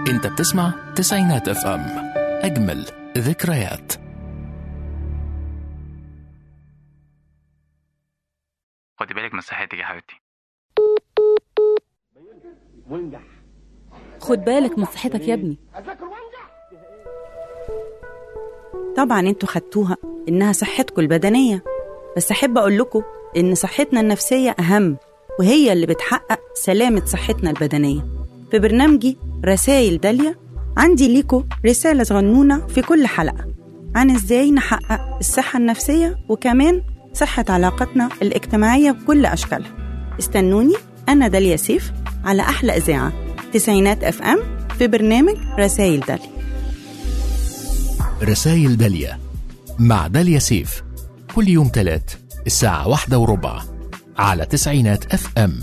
انت بتسمع تسعينات اف ام، اجمل ذكريات. خدي بالك من صحتك يا حبيبتي. خد بالك من صحتك يا ابني. طبعا انتوا خدتوها انها صحتكم البدنية، بس احب اقول لكم ان صحتنا النفسية اهم، وهي اللي بتحقق سلامة صحتنا البدنية. في برنامجي رسائل داليا عندي ليكم رسالة صغنونة في كل حلقة عن ازاي نحقق الصحة النفسية وكمان صحة علاقتنا الاجتماعية بكل أشكالها. استنوني أنا داليا سيف على أحلى إذاعة تسعينات اف ام في برنامج رسائل داليا. رسائل داليا مع داليا سيف كل يوم 3 الساعة 1:15 على تسعينات اف ام.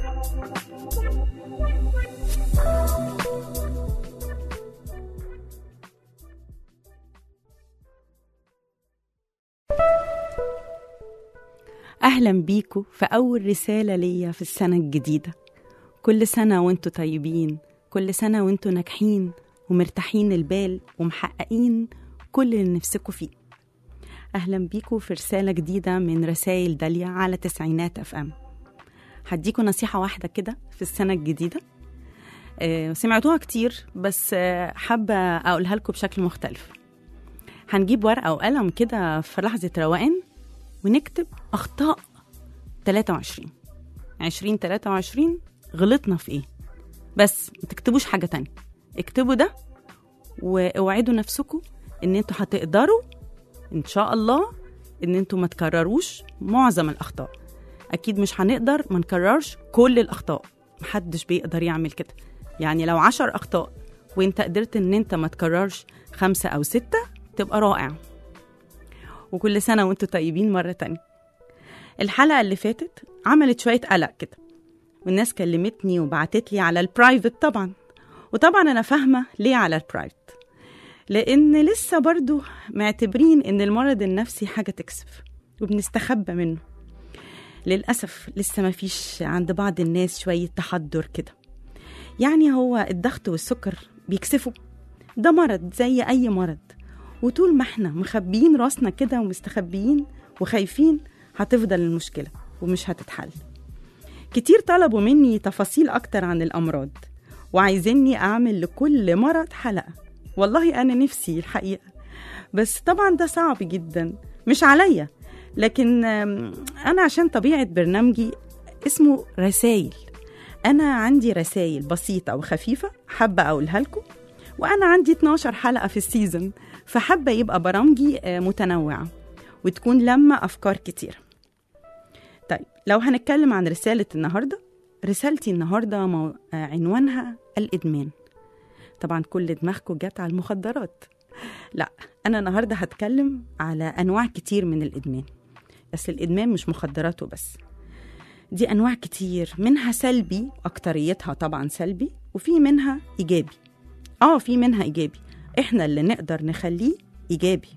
أهلا بيكم في أول رسالة ليا في السنة الجديدة. كل سنة وانتوا طيبين، كل سنة وانتوا ناجحين ومرتاحين البال ومحققين كل اللي نفسكوا فيه. أهلا بيكم في رسالة جديدة من رسائل داليا على تسعينات اف ام. هديكوا نصيحة واحدة كده في السنة الجديدة، سمعتوها كتير بس حابة أقولها لكم بشكل مختلف. هنجيب ورقة وقلم كده في لحظة روقان ونكتب أخطاء 2023 غلطنا في إيه، بس ما تكتبوش حاجة تانية. اكتبوا ده واوعدوا نفسكم إن انتوا هتقدروا إن شاء الله إن انتوا ما تكرروش معظم الأخطاء. أكيد مش هنقدر ما نكررش كل الأخطاء، محدش بيقدر يعمل كده. يعني لو 10 أخطاء وانت قدرت إن انت ما تكررش 5 أو 6 تبقى رائع. وكل سنة وانتوا طيبين مرة تانية. الحلقة اللي فاتت عملت شوية قلق كده، والناس كلمتني وبعتت لي على البرايفت طبعا. وطبعا أنا فاهمة ليه على البرايفت، لأن لسه برضو معتبرين إن المرض النفسي حاجة تكسف وبنستخبى منه. للأسف لسه ما فيش عند بعض الناس شوية تحضر كده. يعني هو الضغط والسكر بيكسفوا، ده مرض زي أي مرض، وطول ما احنا مخبيين راسنا كده ومستخبيين وخايفين هتفضل المشكلة ومش هتتحل. كتير طلبوا مني تفاصيل أكتر عن الأمراض وعايزيني أعمل لكل مرض حلقة. والله أنا نفسي الحقيقة، بس طبعا ده صعب جدا مش عليا. لكن أنا عشان طبيعة برنامجي اسمه رسائل، أنا عندي رسائل بسيطة وخفيفة حابة أقولها لكم، وأنا عندي 12 حلقة في السيزن، فحابة يبقى برامجي متنوعة وتكون لما أفكار كتير. طيب لو هنتكلم عن رسالة النهاردة، رسالتي النهاردة عنوانها الإدمان. طبعا كل دماغكم جت على المخدرات. لا، أنا النهاردة هتكلم على أنواع كتير من الإدمان. بس الإدمان مش مخدرات وبس، دي أنواع كتير، منها سلبي، أكتريتها طبعا سلبي، وفي منها إيجابي. في منها إيجابي، إحنا اللي نقدر نخليه إيجابي.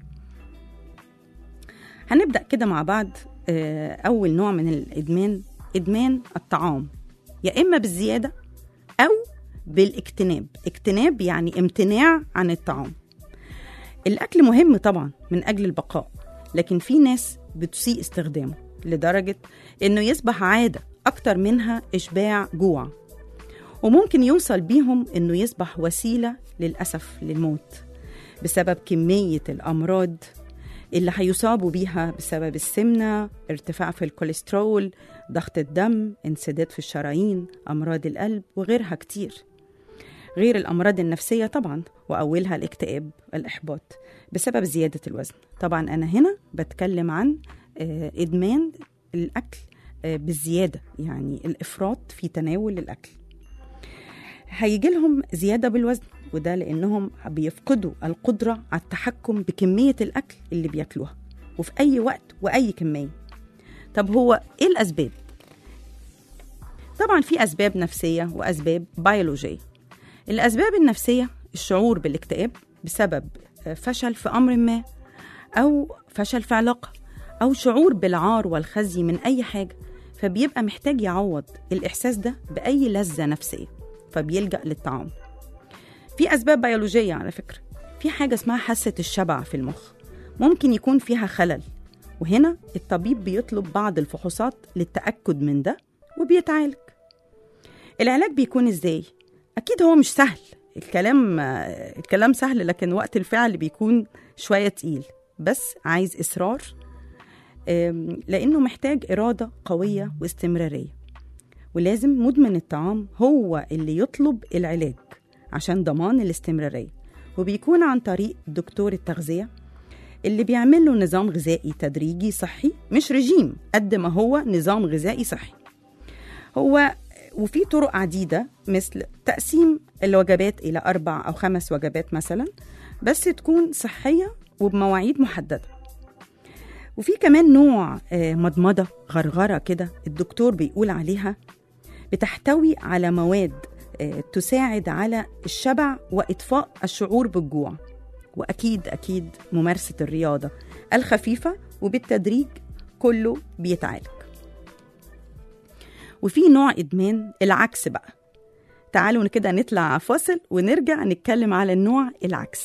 هنبدأ كده مع بعض. أول نوع من الإدمان إدمان الطعام، يا إما بالزيادة أو بالاجتناب. اجتناب يعني امتناع عن الطعام. الأكل مهم طبعا من أجل البقاء، لكن في ناس بتسيء استخدامه لدرجة إنه يصبح عادة أكتر منها إشباع جوع، وممكن يوصل بيهم إنه يصبح وسيلة للأسف للموت بسبب كمية الأمراض اللي هيصابوا بيها بسبب السمنة، ارتفاع في الكوليسترول، ضغط الدم، انسداد في الشرايين، أمراض القلب وغيرها كتير، غير الأمراض النفسية طبعا، وأولها الاكتئاب، الإحباط بسبب زيادة الوزن. طبعا أنا هنا بتكلم عن إدمان الأكل بالزيادة، يعني الإفراط في تناول الأكل. هيجي لهم زيادة بالوزن، وده لأنهم بيفقدوا القدرة على التحكم بكمية الأكل اللي بياكلوها وفي أي وقت وأي كمية. طب هو إيه الأسباب؟ طبعا في أسباب نفسية وأسباب بيولوجية. الأسباب النفسية الشعور بالاكتئاب بسبب فشل في أمر ما، أو فشل في علاقة، أو شعور بالعار والخزي من أي حاجة، فبيبقى محتاج يعوض الإحساس ده بأي لذة نفسية، فبيلجأ للطعام. في أسباب بيولوجية على فكرة. في حاجة اسمها حاسة الشبع في المخ، ممكن يكون فيها خلل، وهنا الطبيب بيطلب بعض الفحوصات للتأكد من ده وبيتعالج. العلاج بيكون إزاي؟ أكيد هو مش سهل، الكلام سهل، لكن وقت الفعل بيكون شوية تقيل، بس عايز إصرار، لأنه محتاج إرادة قوية واستمرارية. ولازم مدمن الطعام هو اللي يطلب العلاج عشان ضمان الاستمرارية، وبيكون عن طريق دكتور التغذية اللي بيعمل له نظام غذائي تدريجي صحي، مش رجيم قد ما هو نظام غذائي صحي. وفي طرق عديدة، مثل تقسيم الوجبات إلى 4 أو 5 وجبات مثلا، بس تكون صحية وبمواعيد محددة. وفي كمان نوع مضمضة غرغرة كده الدكتور بيقول عليها، بتحتوي على مواد تساعد على الشبع وإطفاء الشعور بالجوع. وأكيد ممارسة الرياضة الخفيفة، وبالتدريج كله بيتعالج. وفي نوع إدمان العكس بقى. تعالوا كده نطلع فاصل ونرجع نتكلم على النوع العكس.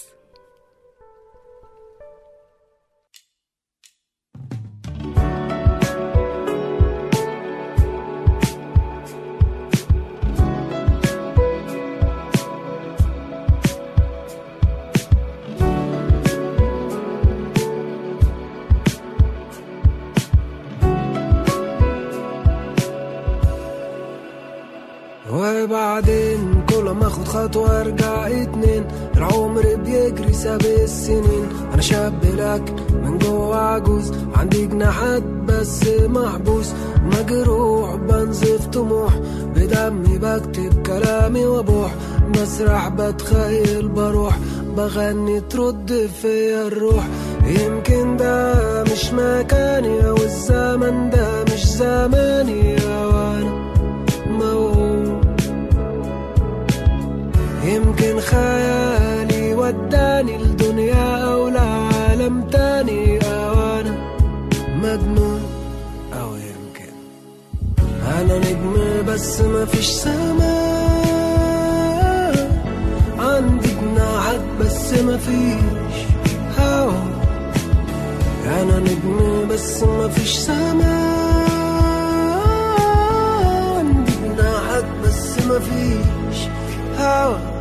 وبعدين كل ما اخد خطوة ارجع 2، العمر بيجري ساب السنين. انا شاب لكن من جوه عجوز، عندي جناحات بس محبوس، مجروح بنزف طموح، بدمي بكتب كلامي وابوح، بسرح بتخيل بروح، بغني ترد فيا الروح. يمكن ده مش مكاني، او الزمن ده مش زماني، وانا موهوم. يمكن خيالي وداني لدنيا أو لعالم تاني، أو أنا مجنون، أو يمكن أنا نجم بس مفيش سماء، عندي جناحات بس مفيش هوا. أنا نجم بس مفيش سماء، عندي جناحات بس مفيش هوا.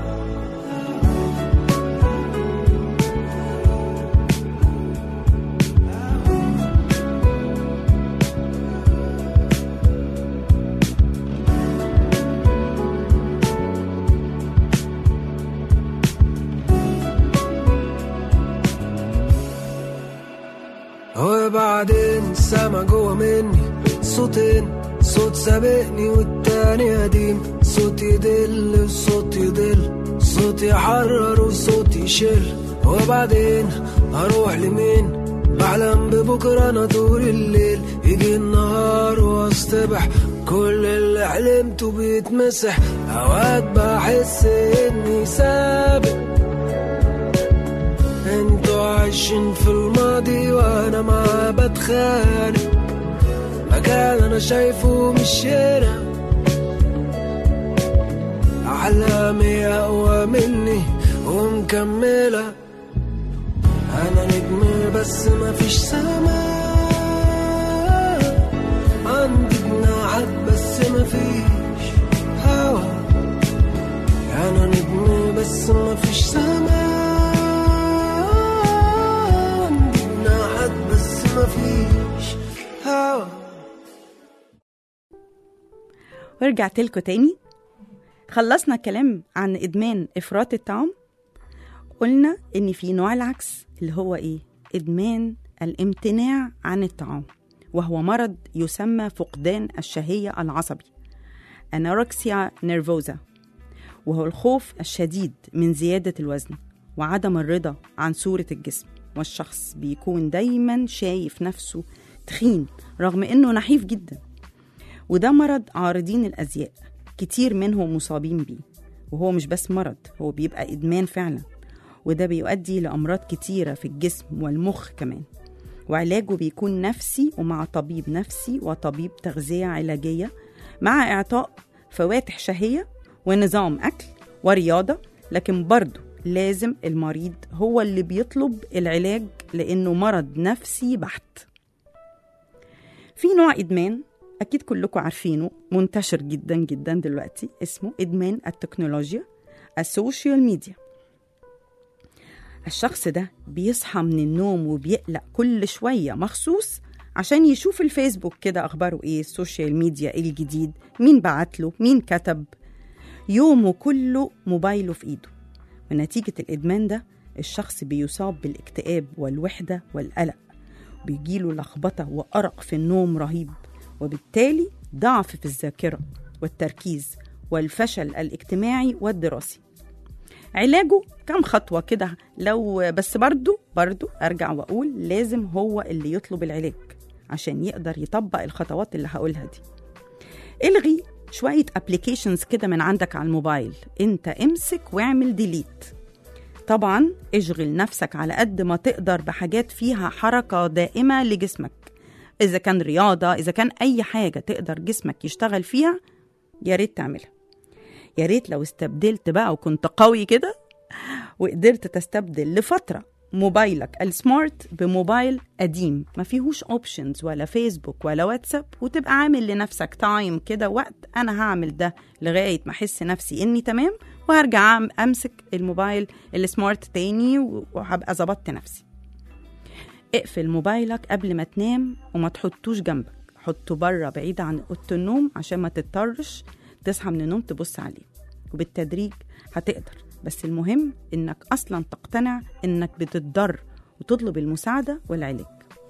وبعدين السما جوا مني صوتين، صوت سابقني والتاني قديم، صوت يدل وصوت يضل، صوت يحرر وصوت يشل. وبعدين هروح لمين؟ بحلم ببكرة أنا طول الليل، يجي النهار واصطبح، كل اللي حلمته بيتمسح. أوقات بحس إني سابق، انتوا عايشين في الماضي وانا ما بتخانق، مكان انا شايفه مش هنا، احلامي اقوى مني ومكمله. انا نجم بس ما فيش سماء، عندي جناحات بس ما فيش هوا. انا نجم بس ما فيش سماء، بس ما فيش هوا. ورجعت لكم تاني. خلصنا الكلام عن إدمان إفراط الطعام. قلنا إن في نوع العكس اللي هو إيه؟ إدمان الامتناع عن الطعام، وهو مرض يسمى فقدان الشهية العصبي، أنوركسيا نيرفوزا، وهو الخوف الشديد من زيادة الوزن وعدم الرضا عن صورة الجسم. والشخص بيكون دايما شايف نفسه تخين رغم انه نحيف جدا. وده مرض عارضين الازياء، كتير منهم مصابين بيه، وهو مش بس مرض، هو بيبقى ادمان فعلا، وده بيؤدي لامراض كتيرة في الجسم والمخ كمان. وعلاجه بيكون نفسي، ومع طبيب نفسي وطبيب تغذية علاجية، مع اعطاء فواتح شهية ونظام اكل ورياضة لكن برضو لازم المريض هو اللي بيطلب العلاج لأنه مرض نفسي بحت. في نوع إدمان أكيد كلكم عارفينه، منتشر جدا جدا دلوقتي، اسمه إدمان التكنولوجيا، السوشيال ميديا. الشخص ده بيصحى من النوم وبيقلق كل شوية مخصوص عشان يشوف الفيسبوك كده أخباره إيه، السوشيال ميديا إيه الجديد، مين بعتله، مين كتب. يومه كله موبايله في إيده. ونتيجة الإدمان ده الشخص بيصاب بالاكتئاب والوحدة والقلق، بيجيله لخبطة وأرق في النوم رهيب، وبالتالي ضعف في الذاكرة والتركيز والفشل الاجتماعي والدراسي. علاجه كم خطوة كده، لو بس برضو أرجع وأقول لازم هو اللي يطلب العلاج عشان يقدر يطبق الخطوات اللي هقولها دي. الغي شوية ابليكيشنز كده من عندك على الموبايل، انت امسك واعمل ديليت. طبعا اشغل نفسك على قد ما تقدر بحاجات فيها حركة دائمة لجسمك، إذا كان رياضة، إذا كان أي حاجة تقدر جسمك يشتغل فيها يا ريت تعملها. يا ريت لو استبدلت بقى وكنت قوي كده وقدرت تستبدل لفترة موبايلك السمارت بموبايل قديم ما فيهوش اوبشنز ولا فيسبوك ولا واتساب، وتبقى عامل لنفسك تايم كده، وقت أنا هعمل ده لغاية ما أحس نفسي إني تمام، وهرجع أمسك الموبايل السمارت تاني وهبقى ظبطت نفسي. اقفل موبايلك قبل ما تنام وما تحطوش جنبك، حطه بره بعيد عن اوضه النوم عشان ما تضطرش تصحى من النوم تبص عليه. وبالتدريج هتقدر، بس المهم انك اصلا تقتنع انك بتضطر وتطلب المساعده والعلاج.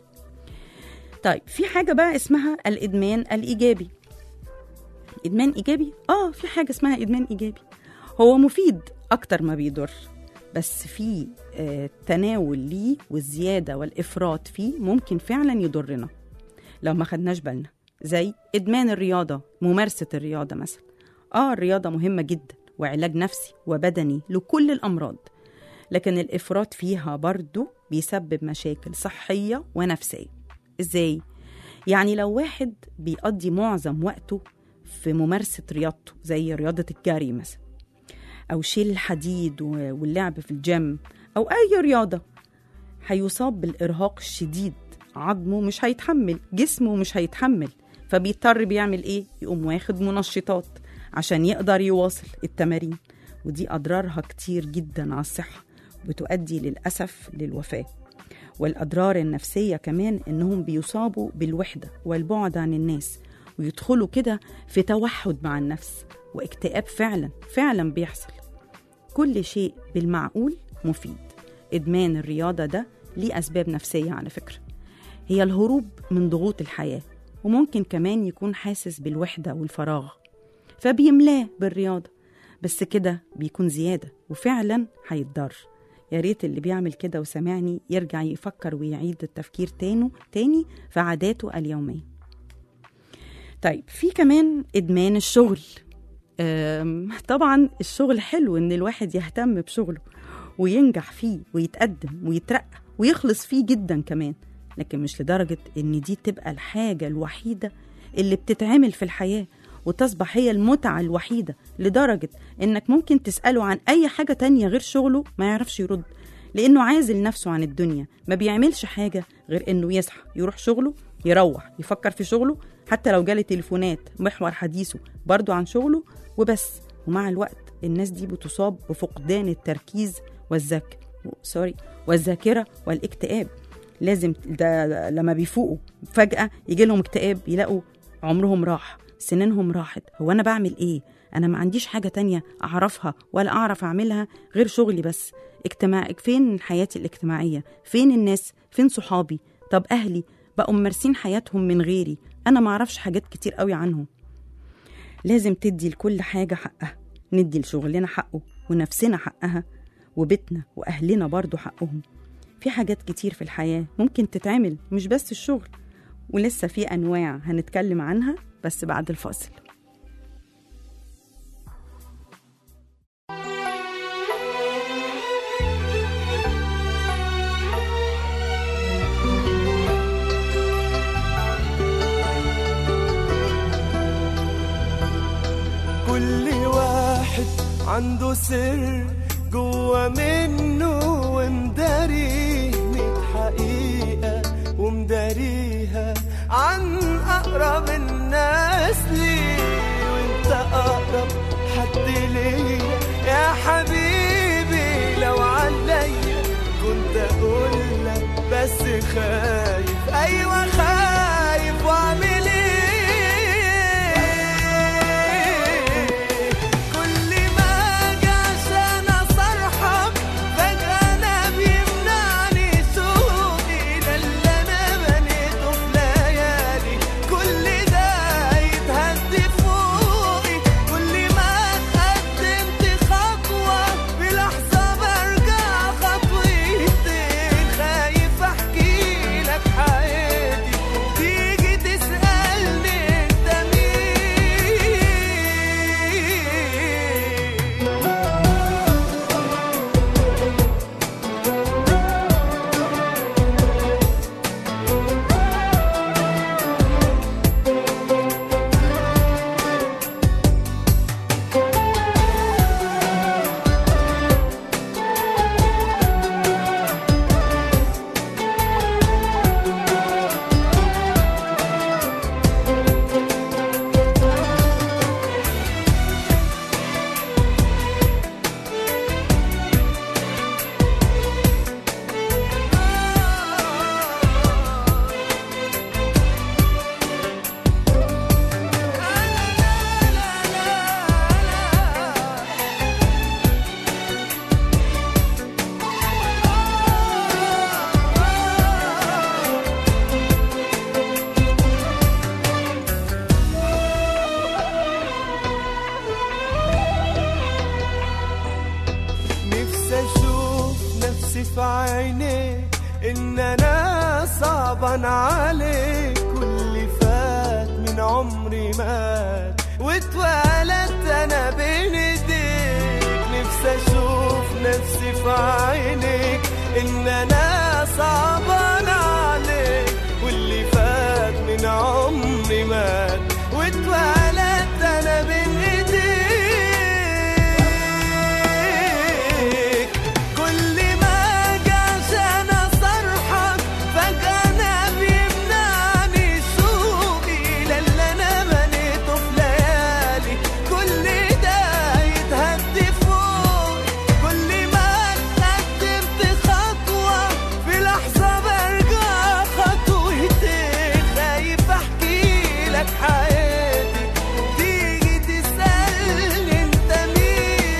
طيب في حاجه بقى اسمها الادمان الايجابي. ادمان ايجابي؟ في حاجه اسمها ادمان ايجابي، هو مفيد اكتر ما بيضر، بس في تناول ليه والزيادة والإفراط فيه ممكن فعلا يضرنا لو ما خدناش بالنا. زي إدمان الرياضة، ممارسة الرياضة مثلا. الرياضة مهمة جدا وعلاج نفسي وبدني لكل الأمراض، لكن الإفراط فيها برضو بيسبب مشاكل صحية ونفسية. إزاي؟ يعني لو واحد بيقضي معظم وقته في ممارسة رياضته زي رياضة الجري مثلا، أو شيل الحديد واللعب في الجيم أو أي رياضة، هيصاب بالإرهاق الشديد، عظمه مش هيتحمل، جسمه مش هيتحمل، فبيضطر بيعمل إيه؟ يقوم واخد منشطات عشان يقدر يواصل التمارين، ودي أضرارها كتير جدا على الصحة، بتؤدي للأسف للوفاة. والأضرار النفسية كمان إنهم بيصابوا بالوحدة والبعد عن الناس، ويدخلوا كده في توحد مع النفس واكتئاب. فعلا بيحصل. كل شيء بالمعقول مفيد. إدمان الرياضة ده ليه أسباب نفسية على فكرة، هي الهروب من ضغوط الحياة، وممكن كمان يكون حاسس بالوحدة والفراغ فبيملاه بالرياضة، بس كده بيكون زيادة وفعلا هيتضر. يا ريت اللي بيعمل كده وسمعني يرجع يفكر ويعيد التفكير تاني في عاداته اليومية. طيب في كمان إدمان الشغل. طبعا الشغل حلو إن الواحد يهتم بشغله وينجح فيه ويتقدم ويترقى ويخلص فيه جدا كمان، لكن مش لدرجة إن دي تبقى الحاجة الوحيدة اللي بتتعمل في الحياة وتصبح هي المتعة الوحيدة، لدرجة إنك ممكن تسأله عن أي حاجة تانية غير شغله ما يعرفش يرد، لأنه عازل نفسه عن الدنيا، ما بيعملش حاجة غير إنه يصحى يروح شغله، يروح يفكر في شغله، حتى لو جالي تليفونات محور حديثه برضو عن شغله وبس. ومع الوقت الناس دي بتصاب بفقدان التركيز والذاكرة والاكتئاب. لازم ده لما بيفوقوا فجأة يجي لهم اكتئاب، يلاقوا عمرهم راح، سنينهم راحت. هو أنا بعمل إيه؟ أنا ما عنديش حاجة تانية أعرفها ولا أعرف أعملها غير شغلي بس. فين حياتي الاجتماعية؟ فين الناس؟ فين صحابي؟ طب أهلي بقوا ممارسين حياتهم من غيري، أنا ما أعرفش حاجات كتير قوي عنهم. لازم تدي لكل حاجة حقها، ندي لشغلنا حقه ونفسنا حقها وبيتنا وأهلنا برضو حقهم. في حاجات كتير في الحياة ممكن تتعمل، مش بس الشغل، ولسه في أنواع هنتكلم عنها بس بعد الفاصل. كل واحد عنده سر جوا منه ومداريه 100 حقيقة ومداريها عن أقرب الناس لي، وانت أقرب حد ليا يا حبيبي. لو عليا كنت أقولك بس خايف، أيوة خايف وأعمل إيه؟ كل ما أجي عشان أصرحك فجأة أنا بيمنعني سوقي، ده اللي أنا بنيته في ليالي كل ده يتهد فوقي. كل ما اتقدمت خطوة في لحظة برجع خطوتين، خايف أحكي لك حياتي تيجي تسألني أنت مين. نفسي أشوف نفسي في عينيك إن أنا صعبان عليك، واللي فات من عمري مات واتولدت أنا بين إيديك. نفسي أشوف نفسي في عينيك إن أنا صعبان عليك، واللي فات من عمري مات واتولدت أنا بين إيديك. كل ما أجي عشان أصرحك فجأة أنا بيمنعني سوقي، ده اللي أنا بنيته في ليالي كل ده يتهد فوقي. كل ما اتقدمت خطوة في لحظة برجع خطوتين، خايف أحكي لك حياتي تيجي تسألني أنت مين.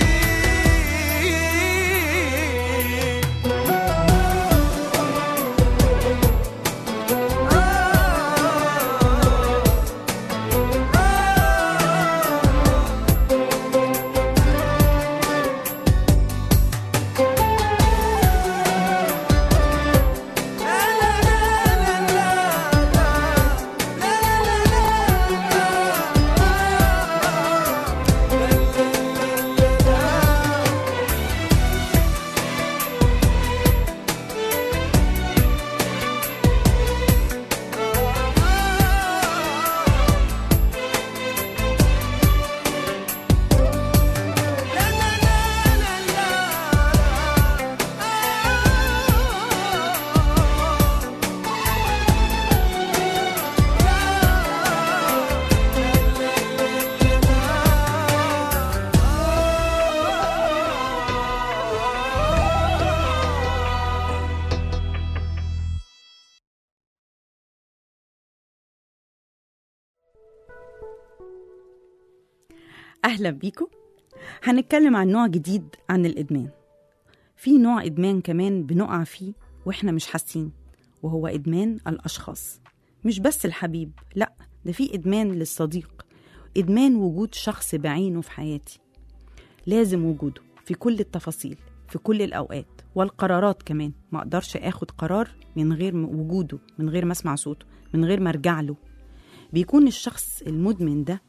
أهلا بيكم. هنتكلم عن نوع جديد عن الإدمان. في نوع إدمان كمان بنقع فيه وإحنا مش حاسين، وهو إدمان الأشخاص. مش بس الحبيب، لأ، ده في إدمان للصديق، إدمان وجود شخص بعينه في حياتي، لازم وجوده في كل التفاصيل في كل الأوقات والقرارات كمان. ما أقدرش أخد قرار من غير وجوده، من غير ما أسمع صوته، من غير ما أرجع له. بيكون الشخص المدمن ده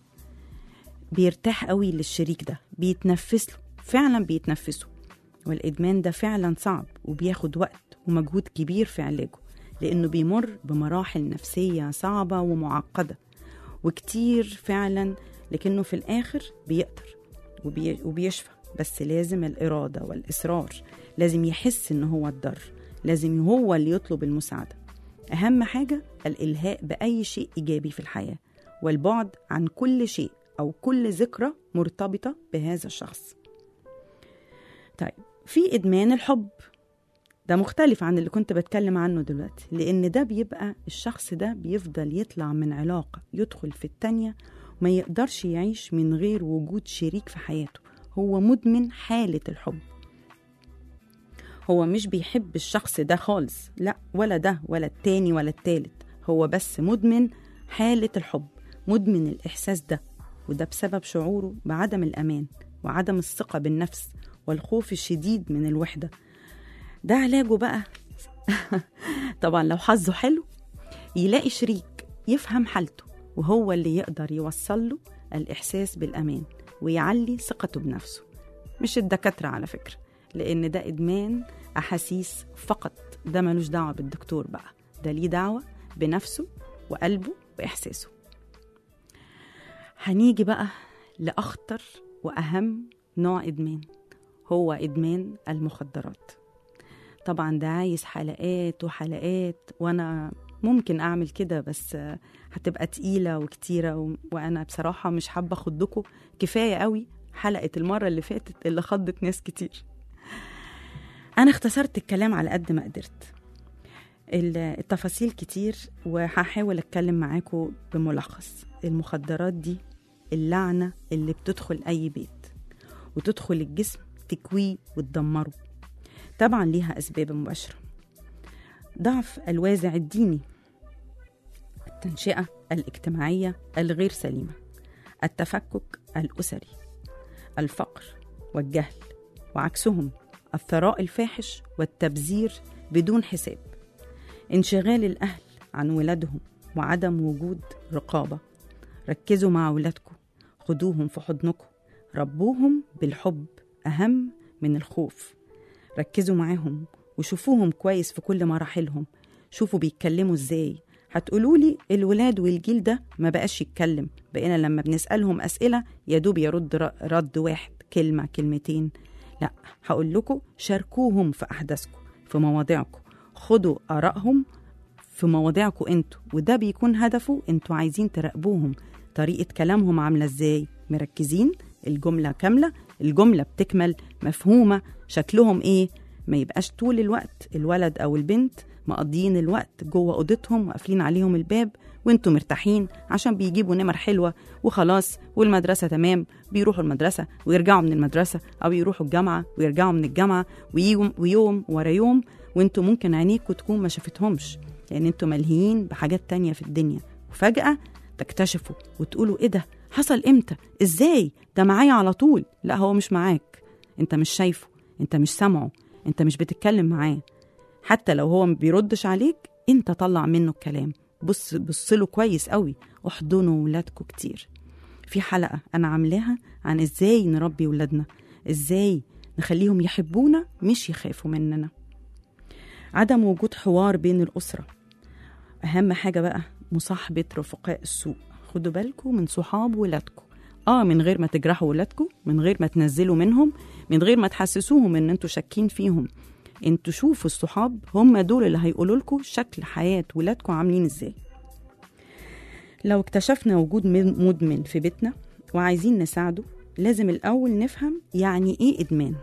بيرتاح قوي للشريك ده، بيتنفس له، فعلا بيتنفسه. والإدمان ده فعلا صعب وبياخد وقت ومجهود كبير في علاجه، لأنه بيمر بمراحل نفسية صعبة ومعقدة وكتير فعلا، لكنه في الآخر بيقدر وبيشفى بس لازم الإرادة والإصرار، لازم يحس إن هو اتضر، لازم هو اللي يطلب المساعدة. أهم حاجة الإلهاء بأي شيء إيجابي في الحياة، والبعد عن كل شيء أو كل ذكرى مرتبطة بهذا الشخص. طيب، في إدمان الحب، ده مختلف عن اللي كنت بتكلم عنه دلوقتي، لأن ده بيبقى الشخص ده بيفضل يطلع من علاقة يدخل في التانية وما يقدرش يعيش من غير وجود شريك في حياته. هو مدمن حالة الحب، هو مش بيحب الشخص ده خالص، لا، ولا ده ولا التاني ولا التالت، هو بس مدمن حالة الحب، مدمن الإحساس ده، وده بسبب شعوره بعدم الأمان وعدم الثقة بالنفس والخوف الشديد من الوحدة. ده علاجه بقى طبعا لو حظه حلو يلاقي شريك يفهم حالته، وهو اللي يقدر يوصل له الإحساس بالأمان ويعلي ثقته بنفسه. مش الدكاترة على فكرة، لأن ده إدمان أحاسيس فقط، ده ملوش دعوة بالدكتور بقى، ده ليه دعوة بنفسه وقلبه وإحساسه. هنيجي بقى لأخطر وأهم نوع إدمان، هو إدمان المخدرات. طبعا ده عايز حلقات وحلقات، وأنا ممكن أعمل كده بس هتبقى تقيلة وكتيرة، وأنا بصراحة مش حابة أخدكم، كفاية قوي حلقة المرة اللي فاتت اللي خضت ناس كتير. أنا اختصرت الكلام على قد ما قدرت، التفاصيل كتير، وهحاول أتكلم معاكم بملخص. المخدرات دي اللعنة اللي بتدخل أي بيت وتدخل الجسم تكويه وتدمره. طبعا ليها أسباب مباشرة: ضعف الوازع الديني، التنشئة الاجتماعية الغير سليمة، التفكك الأسري، الفقر والجهل وعكسهم، الثراء الفاحش والتبذير بدون حساب، انشغال الأهل عن ولادهم وعدم وجود رقابة. ركزوا مع ولادكم، خدوهم في حضنكم، ربوهم بالحب أهم من الخوف. ركزوا معاهم وشوفوهم كويس في كل مراحلهم، شوفوا بيتكلموا ازاي. هتقولولي الولاد والجيل ده ما بقاش يتكلم، بقينا لما بنسألهم أسئلة يدوب يرد رد واحد، كلمة كلمتين. لا، هقول لكم شاركوهم في أحداثكم، في مواضيعكم، خدوا آرائهم في مواضيعكم انتوا، وده بيكون هدفه انتوا عايزين تراقبوهم، طريقة كلامهم عاملة ازاي، مركزين، الجملة كاملة، الجملة بتكمل، مفهومة، شكلهم ايه، ما يبقاش طول الوقت الولد او البنت مقضيين الوقت جوه اوضتهم وقافلين عليهم الباب وانتوا مرتاحين عشان بيجيبوا نمر حلوة وخلاص، والمدرسة تمام، بيروحوا المدرسة ويرجعوا من المدرسة، او يروحوا الجامعة ويرجعوا من الجامعة، ويوم ورا يوم، وانتوا ممكن عينيكوا تكون ما شافتهمش لان انتوا ملهيين بحاجات تانية في الدنيا، وفجأة تكتشفوا وتقولوا ايه ده، حصل امتى، ازاي، ده معايا على طول. لا، هو مش معاك، انت مش شايفه، انت مش سامعه، انت مش بتتكلم معاه. حتى لو هو ما بيردش عليك، انت طلع منه الكلام، بص له كويس قوي، احضنوا ولادكم كتير. في حلقة انا عاملاها عن ازاي نربي ولادنا، ازاي نخليهم يحبونا مش يخافوا مننا. عدم وجود حوار بين الأسرة، أهم حاجة بقى مصاحبة رفقاء السوء. خدوا بالكم من صحاب ولادكم، من غير ما تجرحوا ولادكم، من غير ما تنزلوا منهم، من غير ما تحسسوهم ان انتوا شاكين فيهم. انتوا شوفوا الصحاب، هم دول اللي هيقولوا لكم شكل حياة ولادكم عاملين ازاي. لو اكتشفنا وجود مدمن في بيتنا وعايزين نساعده، لازم الأول نفهم يعني ايه إدمان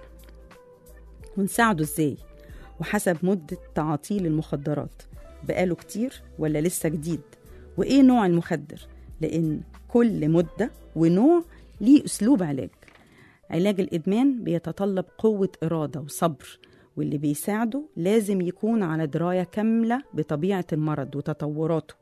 ونساعده ازاي، وحسب مدة تعاطيه للمخدرات، بقاله كتير ولا لسه جديد، وايه نوع المخدر، لان كل مدة ونوع ليه أسلوب علاج. علاج الإدمان بيتطلب قوة إرادة وصبر، واللي بيساعده لازم يكون على دراية كاملة بطبيعة المرض وتطوراته.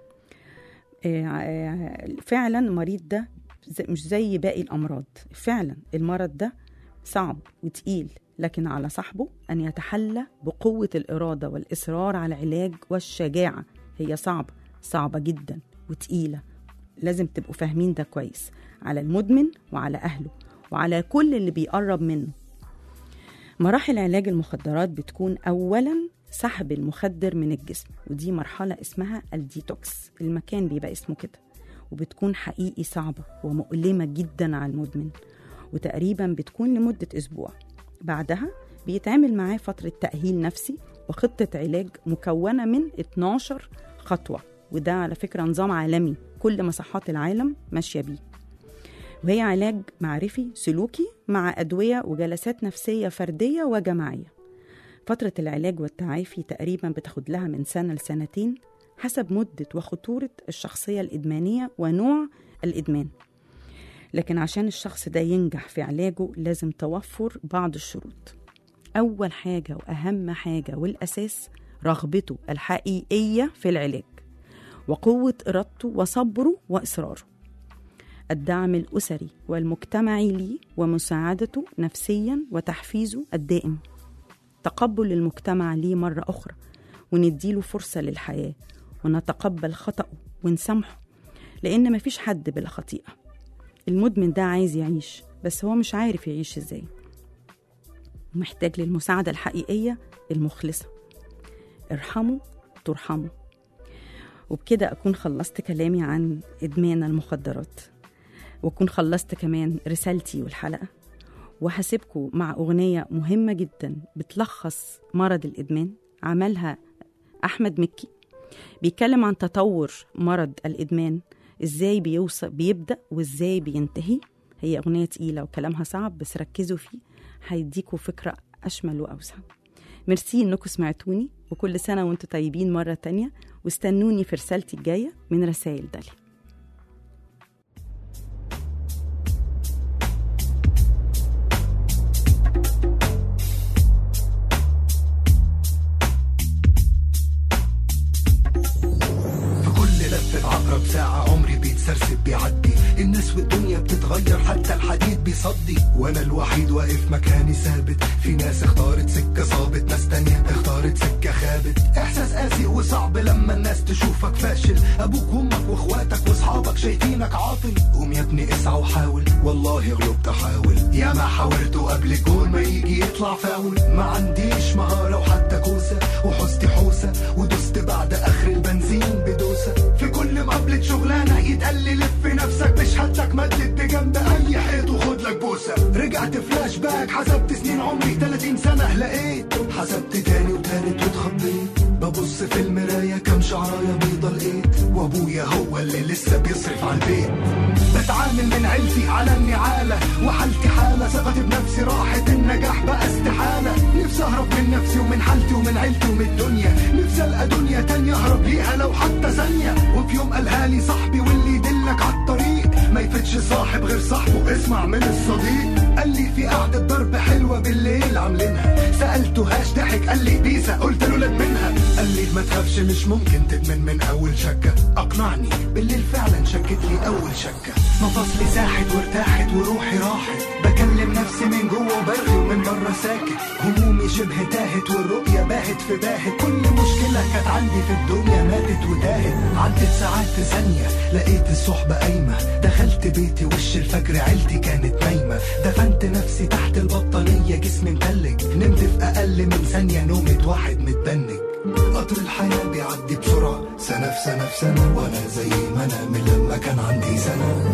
فعلا المريض ده مش زي باقي الأمراض، فعلا المرض ده صعب وتقيل، لكن على صاحبه أن يتحلى بقوة الإرادة والإصرار على العلاج والشجاعة. هي صعبة جدا وتقيلة، لازم تبقوا فاهمين ده كويس، على المدمن وعلى أهله وعلى كل اللي بيقرب منه. مراحل علاج المخدرات بتكون أولا سحب المخدر من الجسم، ودي مرحلة اسمها الديتوكس، المكان بيبقى اسمه كده، وبتكون حقيقي صعبة ومؤلمة جدا على المدمن. وتقريبا بتكون لمدة أسبوع. بعدها بيتعمل معاه فترة تأهيل نفسي وخطة علاج مكونة من 12 خطوة، وده على فكرة نظام عالمي كل مصحات العالم ماشية بيه، وهي علاج معرفي سلوكي مع أدوية وجلسات نفسية فردية وجماعية. فترة العلاج والتعافي تقريبا بتاخد لها من 1 ل2 حسب مدة وخطورة الشخصية الإدمانية ونوع الإدمان. لكن عشان الشخص ده ينجح في علاجه لازم توفر بعض الشروط. أول حاجة وأهم حاجة والأساس رغبته الحقيقية في العلاج، وقوة إرادته وصبره وإصراره، الدعم الأسري والمجتمعي ليه ومساعدته نفسيا وتحفيزه الدائم، تقبل المجتمع ليه مرة أخرى ونديله فرصة للحياة ونتقبل خطأه ونسامحه، لأن مفيش حد بلا خطيئة. المدمن ده عايز يعيش بس هو مش عارف يعيش إزاي، ومحتاج للمساعدة الحقيقية المخلصة. ارحموا ترحموا. وبكده أكون خلصت كلامي عن إدمان المخدرات، وأكون خلصت كمان رسالتي والحلقة، وهسيبكم مع أغنية مهمة جدا بتلخص مرض الإدمان، عملها أحمد مكي، بيتكلم عن تطور مرض الإدمان، إزاي بيبدأ وإزاي بينتهي. هي أغنية تقيلة وكلامها صعب بس ركزوا فيه، هيديكوا فكرة أشمل وأوسع. ميرسي إنكم سمعتوني، وكل سنة وانتم طيبين مرة تانية، واستنوني في رسالتي الجاية من رسائل داليا. عقرب ساعة عمري بيتسرسب بيعدي، الناس والدنيا بتتغير حتى الحديد بيصدي، وانا الوحيد واقف مكاني ثابت. في ناس اختارت سكة صابت، ناس تانية اختارت سكة خابت. احساس قاسي وصعب لما الناس تشوفك فاشل، ابوك وامك واخواتك واصحابك شايفينك عاطل. قوم يا ابني اسعى وحاول، والله غلبت احاول. يا ما حاولت قبل جول ما يجي يطلع فاول. ما عنديش مهارة وحتى كوسة، وحوستي حوسة ودوست بعد اخر البنزين بدوسة. في كل مقابلة شغلانة يتقلي لف نفسك، مش هاتك مدد بجنب اي حيط وخد لك بوسة. رجعت فلاش باك، حسبت سنين عمري 30 سنة، لقيت حسبت تاني وتالت واتخضيت. ببص في المراية كم شعراية بيضة لقيت، وابويا هو اللي لسه بيصرف على البيت. بتعامل من عيلتي على النعالة، وحالتي حالة ثقتي بنفسي راحت، النجاح بقى استحالة. نفسي اهرب من نفسي ومن حالتي ومن عيلتي ومن الدنيا، نفسي القى دنيا تانية اهرب ليها لو حتى ثانية. وفي يوم قالها لي صاحبي، واللي يدلك عالطريق ما يفتش صاحب غير صاحبه، اسمع من الصديق. قال لي في قعدة ضرب حلوة بالليل عاملينها، سألته هاش ضحك قال لي بيسا، قلت له لد منها. قال لي ما تخافش مش ممكن تدمن من اول شكة. اقنعني بالليل فعلا شكت لي اول شكة. مفاصلي ساحت وارتاحت وروحي راحت، بكلم نفسي من جوه وبرغي ومن بره ساكت. همومي شبه تاهت والرؤية باهت في باهت، كل مشكلة كانت عندي في الدنيا ماتت وتاهت. عدت ساعات في ثانية لقيت الصحبة قايمة، دخلت بيتي وش الفجر عيلتي كانت نايمة. دفنت نفسي تحت البطانية جسمي متلج، نمت في أقل من ثانية نومة واحد متبنج. قطر الحياة بيعدي بسرعة، سنة في سنة في سنة، وأنا زي ما أنا من لما كان عندي سنة.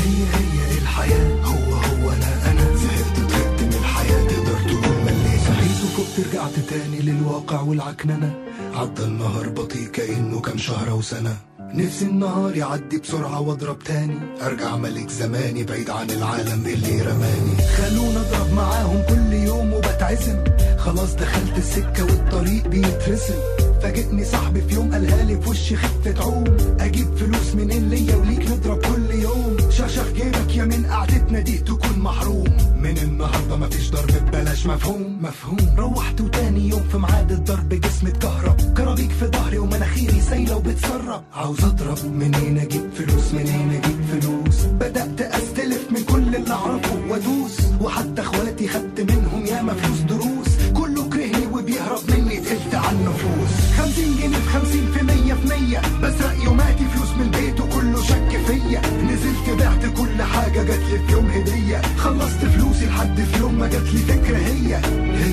هي الحياة، هو أنا زهقت وتعبت من الحياة، تقدر تقول مليت. صحيت وفقت رجعت تاني للواقع والعكننة، عدى النهار بطيء كأنه كان شهر وسنة. نفسي النهار يعدي بسرعة واضرب تاني، ارجع ملك زماني بعيد عن العالم اللي رماني. خلونا اضرب معاهم كل يوم وبتعزم، خلاص دخلت السكة والطريق بيترسم. فاجئني صاحبي في يوم قالها لي في وشي خفة عوم، اجيب فلوس منين ليا وليك نضرب كل يوم. شاشخ جيبك يا من قعدتنا دي تكون محروم، من النهارده مفيش ضرب ببلاش. مفهوم. روحت وتاني يوم في ميعاد الضرب جسمي اتكهرب، كرابيك في ظهري ومناخيري سايله وبتسرب. عاوز اضرب منين اجيب فلوس، منين اجيب فلوس. بدات استلف من كل اللي اعرفه وادوس، وحتى اخواتي خدت منهم ياما فلوس دروس. كله كرهني وبيهرب مني تقلت على النفوس. 50 جنيه في 50 في 100 في 100، بسرق يوماتي فلوس من البيت وكله شك فيا. نزلت بعت كل حاجة جاتلي في يوم هدية، خلصت فلوسي لحد في يوم ما جاتلي فكرة. هي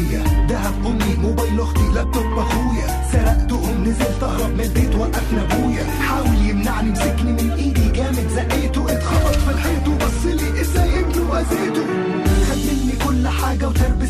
دهب أمي، موبايل أختي، لابتوب أخويا، سرقتهم. نزلت أهرب من البيت وقفنا أبويا، حاول يمنعني مسكني من إيدي جامد زقيته، اتخبط في الحيط وبصلي إزاي ابنه وأذيته.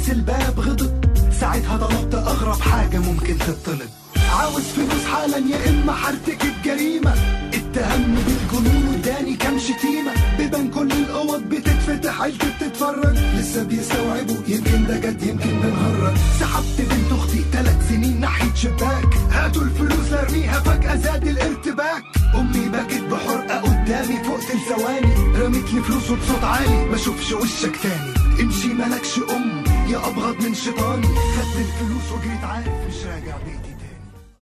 بس الباب غضب. ساعتها طلبت اغرب حاجة ممكن تطلب، عاوز فلوس حالا يا اما هرتكب جريمة. اتهمني بالجنون واداني كام شتيمة، بيبان كل الاوض بتتفتح، عيلتي بتتفرج لسه بيستوعبوا يمكن ده جد يمكن بنهرج. سحبت بنت اختي 3 سنين ناحية شباك، هاتوا الفلوس لارميها فجأة زاد الارتباك. امي بكت بحرقة قدامي فوق ثواني، رميت لي فلوس وبصوت عالي ما اشوفش وشك تاني. امشي مالكش ام يا ابغض من شيطاني، خدت الفلوس وجريت عارف مش راجع بيتي.